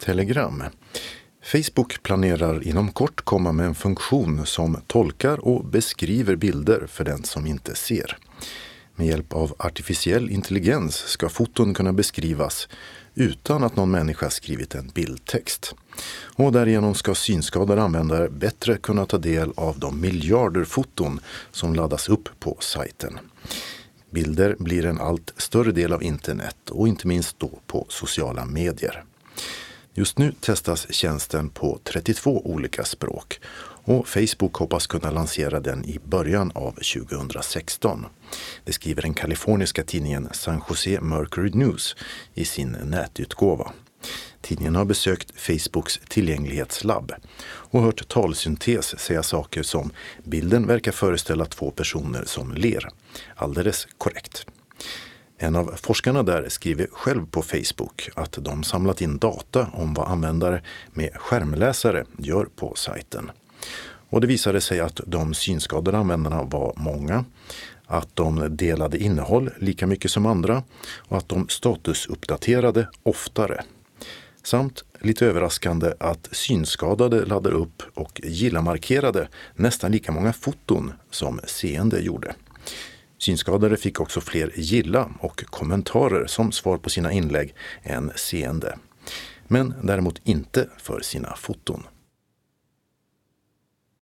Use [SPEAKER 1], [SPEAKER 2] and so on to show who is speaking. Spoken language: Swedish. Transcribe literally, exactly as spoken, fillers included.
[SPEAKER 1] Telegram. Facebook planerar inom kort komma med en funktion som tolkar och beskriver bilder för den som inte ser. Med hjälp av artificiell intelligens ska foton kunna beskrivas utan att någon människa skrivit en bildtext. Och därigenom ska synskadade användare bättre kunna ta del av de miljarder foton som laddas upp på sajten. Bilder blir en allt större del av internet och inte minst då på sociala medier. Just nu testas tjänsten på trettiotvå olika språk och Facebook hoppas kunna lansera den i början av tjugohundrasexton. Det skriver den kaliforniska tidningen San Jose Mercury News i sin nätutgåva. Tidningen har besökt Facebooks tillgänglighetslabb och hört talsyntes säga saker som bilden verkar föreställa två personer som ler. Alldeles korrekt. En av forskarna där skriver själv på Facebook att de samlat in data om vad användare med skärmläsare gör på sajten. Och det visade sig att de synskadade användarna var många, att de delade innehåll lika mycket som andra och att de statusuppdaterade oftare. Samt lite överraskande att synskadade laddade upp och gilla-markerade nästan lika många foton som seende gjorde. Synskadade fick också fler gilla och kommentarer som svar på sina inlägg än seende. Men däremot inte för sina foton.